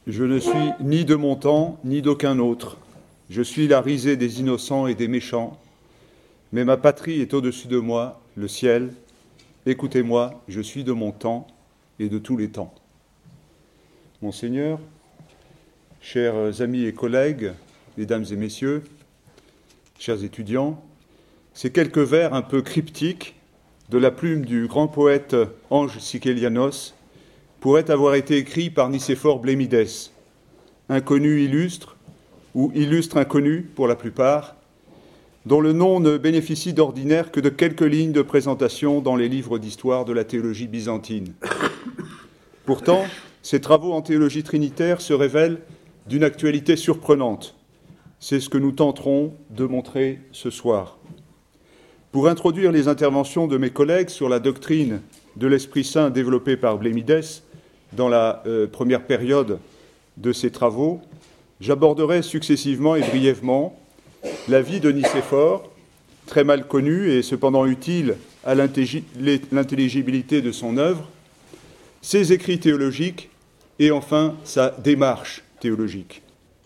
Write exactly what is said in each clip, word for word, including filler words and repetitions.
Je ne suis ni de mon temps, ni d'aucun autre. Je suis la risée des innocents et des méchants. Mais ma patrie est au-dessus de moi, le ciel. Écoutez-moi, je suis de mon temps et de tous les temps. Monseigneur, chers amis et collègues, mesdames et messieurs, chers étudiants, ces quelques vers un peu cryptiques de la plume du grand poète Ange Sikelianos pourraient avoir été écrits par Nicéphore Blémides, inconnu illustre ou illustre inconnu pour la plupart, dont le nom ne bénéficie d'ordinaire que de quelques lignes de présentation dans les livres d'histoire de la théologie byzantine. Pourtant, ces travaux en théologie trinitaire se révèlent d'une actualité surprenante. C'est ce que nous tenterons de montrer ce soir. Pour introduire les interventions de mes collègues sur la doctrine de l'Esprit Saint développée par Blémides dans la euh, première période de ces travaux, j'aborderai successivement et brièvement la vie de Nicéphore, très mal connue et cependant utile à l'intelligibilité de son œuvre, ses écrits théologiques et enfin sa démarche théologique.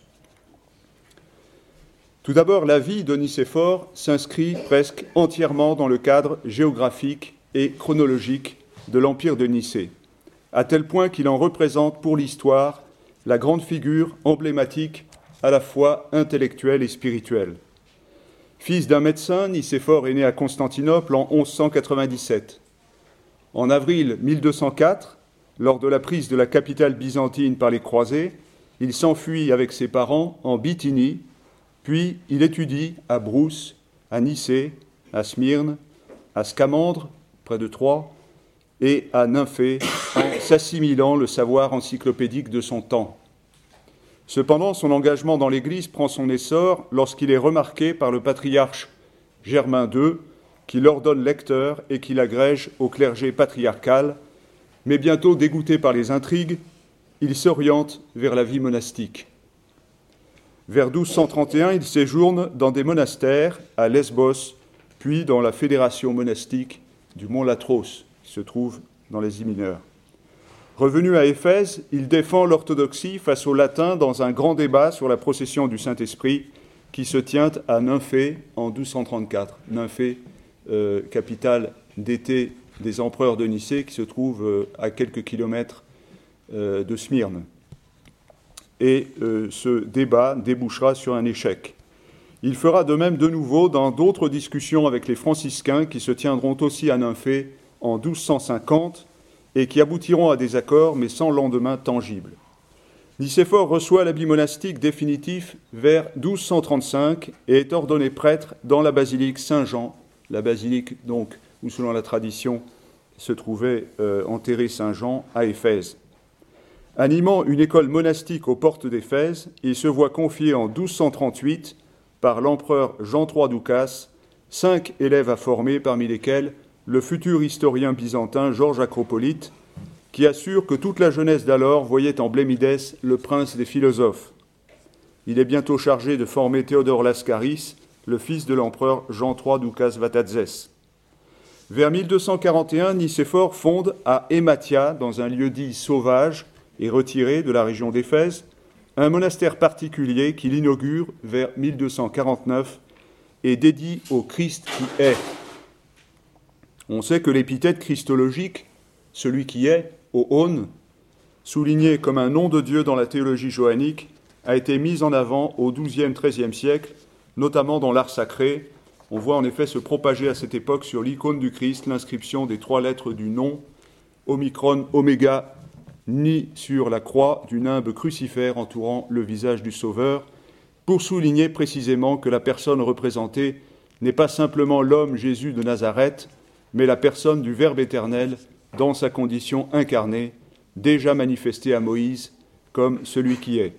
Tout d'abord, la vie de Nicéphore s'inscrit presque entièrement dans le cadre géographique et chronologique de l'Empire de Nicée, à tel point qu'il en représente pour l'histoire la grande figure emblématique à la fois intellectuelle et spirituelle. Fils d'un médecin, Nicéphore est né à Constantinople en onze cent quatre-vingt-dix-sept. En avril mille deux cent quatre, lors de la prise de la capitale byzantine par les croisés, il s'enfuit avec ses parents en Bithynie, puis il étudie à Brousse, à Nicée, à Smyrne, à Scamandre, près de Troie, et à Nymphée, en s'assimilant le savoir encyclopédique de son temps. Cependant, son engagement dans l'Église prend son essor lorsqu'il est remarqué par le patriarche Germain deux, qui l'ordonne lecteur et qui l'agrège au clergé patriarcal, mais bientôt dégoûté par les intrigues, il s'oriente vers la vie monastique. Vers douze cent trente et un, il séjourne dans des monastères à Lesbos, puis dans la fédération monastique du mont Latros, qui se trouve dans l'Asie mineure. Revenu à Éphèse, il défend l'orthodoxie face aux latins dans un grand débat sur la procession du Saint-Esprit qui se tient à Nymphée en douze cent trente-quatre. Nymphée, euh, capitale d'été des empereurs de Nicée, qui se trouve euh, à quelques kilomètres euh, de Smyrne. Et euh, ce débat débouchera sur un échec. Il fera de même de nouveau dans d'autres discussions avec les franciscains qui se tiendront aussi à Nymphée en douze cent cinquante et qui aboutiront à des accords mais sans lendemain tangible. Nicéphore reçoit l'habit monastique définitif vers douze cent trente-cinq et est ordonné prêtre dans la basilique Saint-Jean, la basilique donc où selon la tradition se trouvait euh, enterré Saint-Jean à Éphèse. Animant une école monastique aux portes d'Éphèse, il se voit confier en douze cent trente-huit par l'empereur Jean trois Doukas cinq élèves à former, parmi lesquels le futur historien byzantin Georges Acropolite, qui assure que toute la jeunesse d'alors voyait en Blémides le prince des philosophes. Il est bientôt chargé de former Théodore Lascaris, le fils de l'empereur Jean trois Doukas Vatazès. Vers mille deux cent quarante et un, Nicéphore fonde à Émathia, dans un lieu dit sauvage et retiré de la région d'Éphèse, un monastère particulier qu'il inaugure vers mille deux cent quarante-neuf et dédie au Christ qui est. On sait que l'épithète christologique, celui qui est, au aune, souligné comme un nom de Dieu dans la théologie johannique, a été mise en avant au douzième treizième siècle, notamment dans l'art sacré. On voit en effet se propager à cette époque sur l'icône du Christ l'inscription des trois lettres du nom, Omicron, Oméga, ni sur la croix du nimbe crucifère entourant le visage du Sauveur, pour souligner précisément que la personne représentée n'est pas simplement l'homme Jésus de Nazareth, mais la personne du Verbe éternel dans sa condition incarnée, déjà manifestée à Moïse comme celui qui est.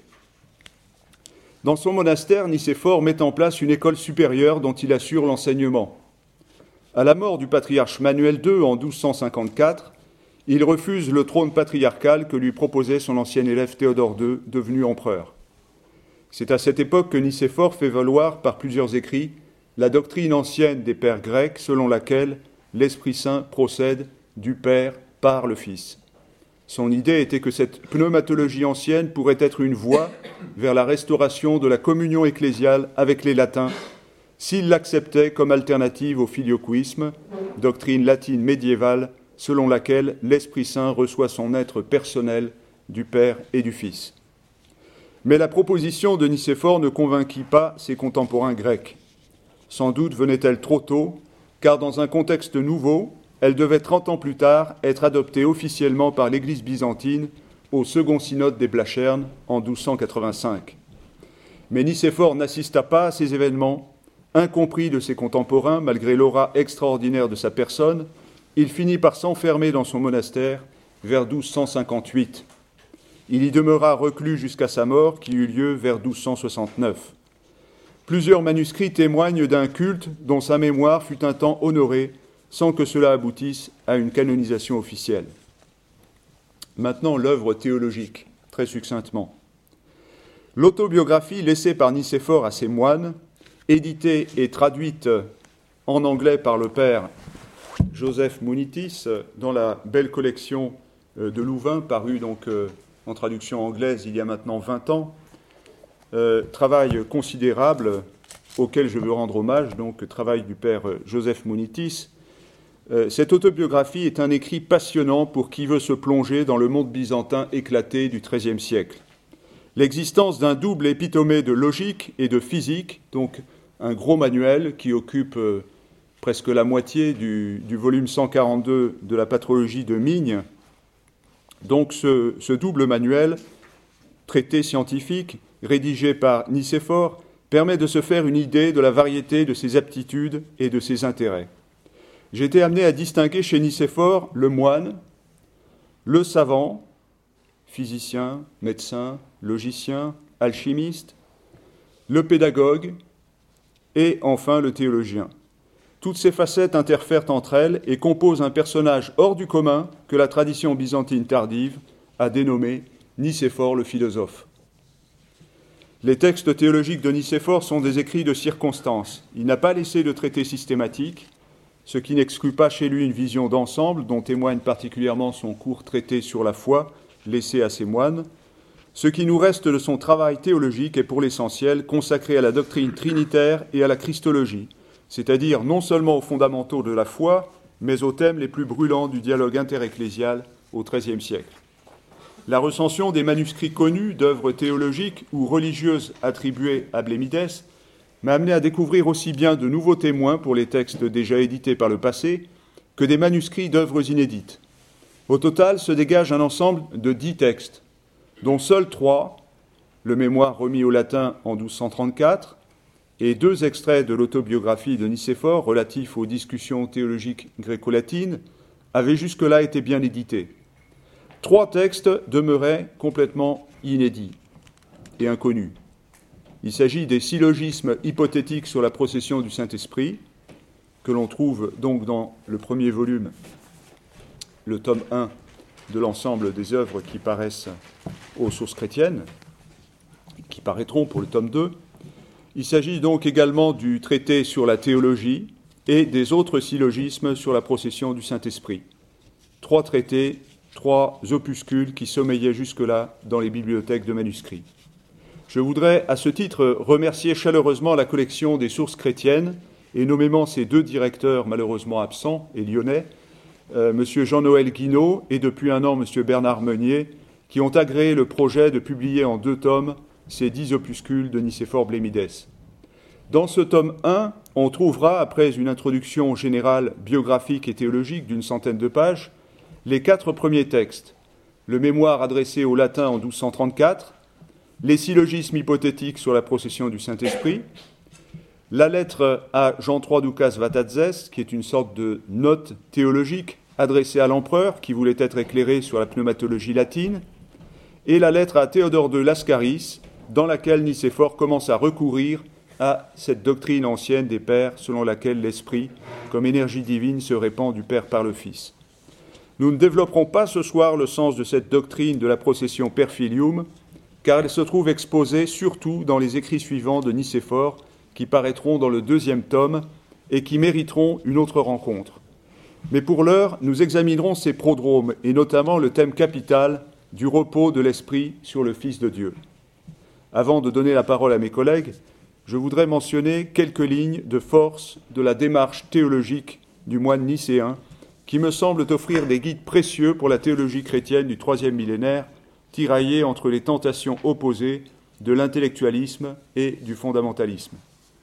Dans son monastère, Nicéphore met en place une école supérieure dont il assure l'enseignement. À la mort du patriarche Manuel deux en douze cent cinquante-quatre, il refuse le trône patriarcal que lui proposait son ancien élève Théodore deux, devenu empereur. C'est à cette époque que Nicéphore fait valoir par plusieurs écrits la doctrine ancienne des pères grecs selon laquelle l'Esprit Saint procède du Père par le Fils. Son idée était que cette pneumatologie ancienne pourrait être une voie vers la restauration de la communion ecclésiale avec les latins, s'ils l'acceptaient comme alternative au filioquisme, doctrine latine médiévale selon laquelle l'Esprit Saint reçoit son être personnel du Père et du Fils. Mais la proposition de Nicéphore ne convainquit pas ses contemporains grecs. Sans doute venait-elle trop tôt, car dans un contexte nouveau, elle devait trente ans plus tard être adoptée officiellement par l'Église byzantine au second synode des Blachernes en douze cent quatre-vingt-cinq. Mais Nicéphore n'assista pas à ces événements. Incompris de ses contemporains, malgré l'aura extraordinaire de sa personne, il finit par s'enfermer dans son monastère vers douze cent cinquante-huit. Il y demeura reclus jusqu'à sa mort, qui eut lieu vers douze cent soixante-neuf. Plusieurs manuscrits témoignent d'un culte dont sa mémoire fut un temps honorée, sans que cela aboutisse à une canonisation officielle. Maintenant, l'œuvre théologique, très succinctement. L'autobiographie laissée par Nicéphore à ses moines, éditée et traduite en anglais par le père Joseph Mounitis dans la belle collection de Louvain, parue donc en traduction anglaise il y a maintenant vingt ans, euh, travail considérable auquel je veux rendre hommage, donc travail du père Joseph Mounitis. Euh, cette autobiographie est un écrit passionnant pour qui veut se plonger dans le monde byzantin éclaté du treizième siècle. L'existence d'un double épitomé de logique et de physique, donc un gros manuel qui occupe euh, presque la moitié du, du volume cent quarante-deux de la patrologie de Migne. Donc ce, ce double manuel, traité scientifique, rédigé par Nicéphore, permet de se faire une idée de la variété de ses aptitudes et de ses intérêts. J'ai été amené à distinguer chez Nicéphore le moine, le savant, physicien, médecin, logicien, alchimiste, le pédagogue et enfin le théologien. Toutes ces facettes interfèrent entre elles et composent un personnage hors du commun que la tradition byzantine tardive a dénommé Nicéphore le philosophe. Les textes théologiques de Nicéphore sont des écrits de circonstance. Il n'a pas laissé de traité systématique, ce qui n'exclut pas chez lui une vision d'ensemble dont témoigne particulièrement son court traité sur la foi laissé à ses moines. Ce qui nous reste de son travail théologique est pour l'essentiel consacré à la doctrine trinitaire et à la christologie, c'est-à-dire non seulement aux fondamentaux de la foi, mais aux thèmes les plus brûlants du dialogue interecclésial au treizième siècle. La recension des manuscrits connus d'œuvres théologiques ou religieuses attribuées à Blémides m'a amené à découvrir aussi bien de nouveaux témoins pour les textes déjà édités par le passé que des manuscrits d'œuvres inédites. Au total, se dégage un ensemble de dix textes, dont seuls trois, le mémoire remis au latin en douze cent trente-quatre, et deux extraits de l'autobiographie de Nicéphore relatifs aux discussions théologiques gréco-latines, avaient jusque-là été bien édités. Trois textes demeuraient complètement inédits et inconnus. Il s'agit des syllogismes hypothétiques sur la procession du Saint-Esprit, que l'on trouve donc dans le premier volume, le tome un de l'ensemble des œuvres qui paraissent aux sources chrétiennes, qui paraîtront pour le tome deux. Il s'agit donc également du traité sur la théologie et des autres syllogismes sur la procession du Saint-Esprit. Trois traités, trois opuscules qui sommeillaient jusque-là dans les bibliothèques de manuscrits. Je voudrais à ce titre remercier chaleureusement la collection des sources chrétiennes et nommément ses deux directeurs malheureusement absents et lyonnais, euh, M. Jean-Noël Guinaud et depuis un an M. Bernard Meunier, qui ont agréé le projet de publier en deux tomes ces dix opuscules de Nicéphore Blémides. Dans ce tome un, on trouvera, après une introduction générale biographique et théologique d'une centaine de pages, les quatre premiers textes, le mémoire adressé au latin en douze cent trente-quatre, les syllogismes hypothétiques sur la procession du Saint-Esprit, la lettre à Jean trois Doukas Vatadzès, qui est une sorte de note théologique adressée à l'empereur qui voulait être éclairé sur la pneumatologie latine, et la lettre à Théodore de Lascaris, dans laquelle Nicéphore commence à recourir à cette doctrine ancienne des pères selon laquelle l'Esprit, comme énergie divine, se répand du Père par le Fils. Nous ne développerons pas ce soir le sens de cette doctrine de la procession per filium, car elle se trouve exposée surtout dans les écrits suivants de Nicéphore, qui paraîtront dans le deuxième tome et qui mériteront une autre rencontre. Mais pour l'heure, nous examinerons ces prodromes, et notamment le thème capital du repos de l'Esprit sur le Fils de Dieu. Avant de donner la parole à mes collègues, je voudrais mentionner quelques lignes de force de la démarche théologique du moine nicéen, qui me semblent offrir des guides précieux pour la théologie chrétienne du troisième millénaire, tiraillée entre les tentations opposées de l'intellectualisme et du fondamentalisme.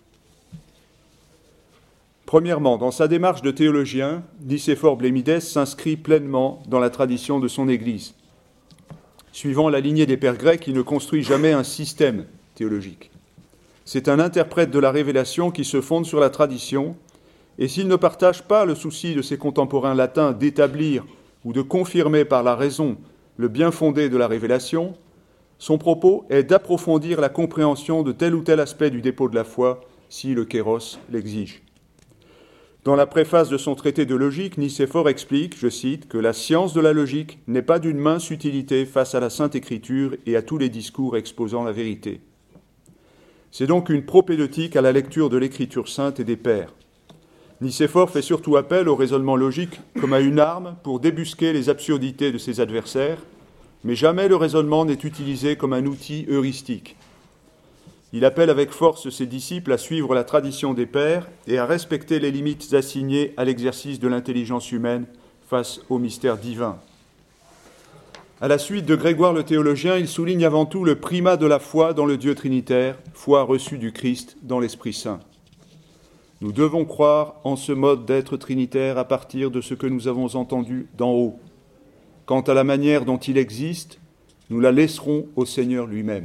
Premièrement, dans sa démarche de théologien, Nicéphore Blémidès s'inscrit pleinement dans la tradition de son Église. Suivant la lignée des pères grecs, il ne construit jamais un système théologique. C'est un interprète de la révélation qui se fonde sur la tradition, et s'il ne partage pas le souci de ses contemporains latins d'établir ou de confirmer par la raison le bien fondé de la révélation, son propos est d'approfondir la compréhension de tel ou tel aspect du dépôt de la foi, si le kéros l'exige. Dans la préface de son traité de logique, Nicéphore explique, je cite, que la science de la logique n'est pas d'une mince utilité face à la Sainte Écriture et à tous les discours exposant la vérité. C'est donc une propédeutique à la lecture de l'Écriture sainte et des pères. Nicéphore fait surtout appel au raisonnement logique comme à une arme pour débusquer les absurdités de ses adversaires, mais jamais le raisonnement n'est utilisé comme un outil heuristique. Il appelle avec force ses disciples à suivre la tradition des pères et à respecter les limites assignées à l'exercice de l'intelligence humaine face au mystère divin. À la suite de Grégoire le théologien, il souligne avant tout le primat de la foi dans le Dieu trinitaire, foi reçue du Christ dans l'Esprit Saint. Nous devons croire en ce mode d'être trinitaire à partir de ce que nous avons entendu d'en haut. Quant à la manière dont il existe, nous la laisserons au Seigneur lui-même.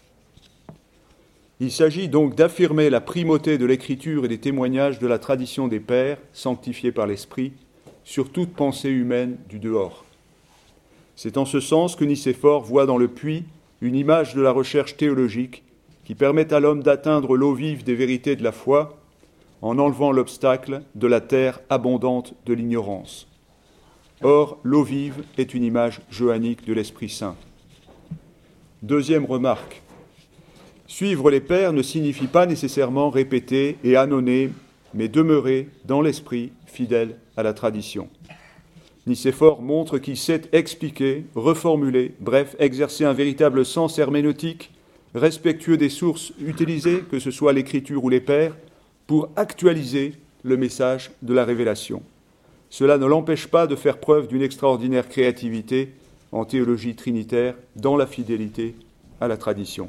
Il s'agit donc d'affirmer la primauté de l'Écriture et des témoignages de la tradition des pères, sanctifiés par l'Esprit, sur toute pensée humaine du dehors. C'est en ce sens que Nicéphore voit dans le puits une image de la recherche théologique qui permet à l'homme d'atteindre l'eau vive des vérités de la foi en enlevant l'obstacle de la terre abondante de l'ignorance. Or, l'eau vive est une image johannique de l'Esprit Saint. Deuxième remarque. Suivre les pères ne signifie pas nécessairement répéter et annoncer, mais demeurer dans l'esprit fidèle à la tradition. Nicéphore montre qu'il sait expliquer, reformuler, bref, exercer un véritable sens herméneutique, respectueux des sources utilisées, que ce soit l'Écriture ou les pères, pour actualiser le message de la révélation. Cela ne l'empêche pas de faire preuve d'une extraordinaire créativité en théologie trinitaire dans la fidélité à la tradition.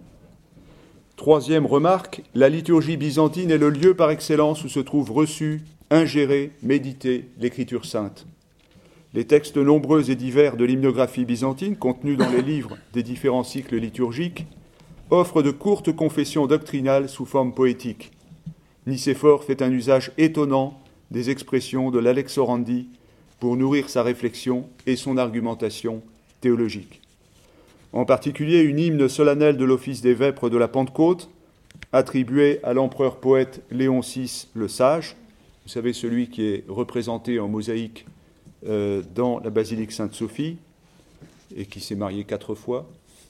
Troisième remarque, la liturgie byzantine est le lieu par excellence où se trouve reçue, ingérée, méditée l'Écriture sainte. Les textes nombreux et divers de l'hymnographie byzantine, contenus dans les livres des différents cycles liturgiques, offrent de courtes confessions doctrinales sous forme poétique. Nicéphore fait un usage étonnant des expressions de l'Alexorandie pour nourrir sa réflexion et son argumentation théologique. En particulier une hymne solennelle de l'office des vêpres de la Pentecôte, attribuée à l'empereur poète Léon six le Sage, vous savez celui qui est représenté en mosaïque euh, dans la basilique Sainte-Sophie, et qui s'est marié quatre fois,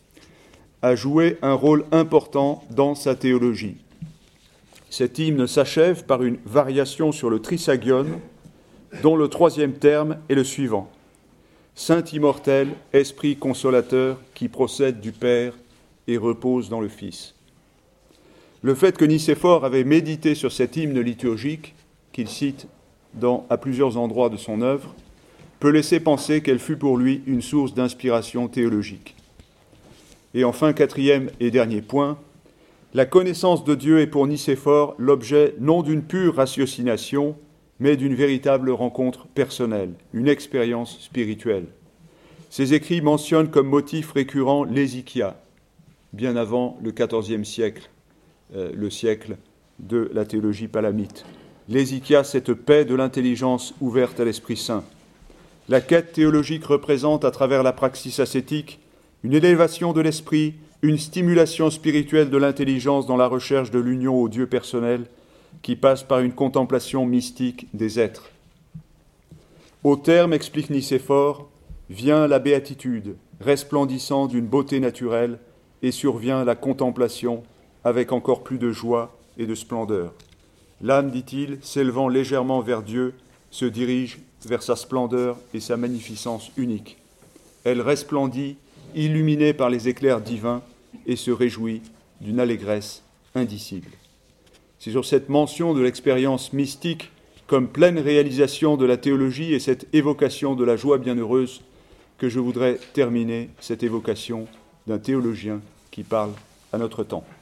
a joué un rôle important dans sa théologie. Cet hymne s'achève par une variation sur le Trisagion, dont le troisième terme est le suivant. Saint immortel, esprit consolateur, qui procède du Père et repose dans le Fils. Le fait que Nicéphore avait médité sur cet hymne liturgique, qu'il cite dans, à plusieurs endroits de son œuvre, peut laisser penser qu'elle fut pour lui une source d'inspiration théologique. Et enfin, quatrième et dernier point, la connaissance de Dieu est pour Nicéphore l'objet non d'une pure ratiocination, mais d'une véritable rencontre personnelle, une expérience spirituelle. Ses écrits mentionnent comme motif récurrent l'hésychia, bien avant le quatorzième siècle, euh, le siècle de la théologie palamite. L'hésychia, cette paix de l'intelligence ouverte à l'Esprit Saint. La quête théologique représente, à travers la praxis ascétique, une élévation de l'esprit, une stimulation spirituelle de l'intelligence dans la recherche de l'union au Dieu personnel, qui passe par une contemplation mystique des êtres. Au terme, explique Nicéphore, vient la béatitude, resplendissant d'une beauté naturelle, et survient la contemplation avec encore plus de joie et de splendeur. L'âme, dit-il, s'élevant légèrement vers Dieu, se dirige vers sa splendeur et sa magnificence unique. Elle resplendit, illuminée par les éclairs divins, et se réjouit d'une allégresse indicible. C'est sur cette mention de l'expérience mystique comme pleine réalisation de la théologie et cette évocation de la joie bienheureuse que je voudrais terminer cette évocation d'un théologien qui parle à notre temps.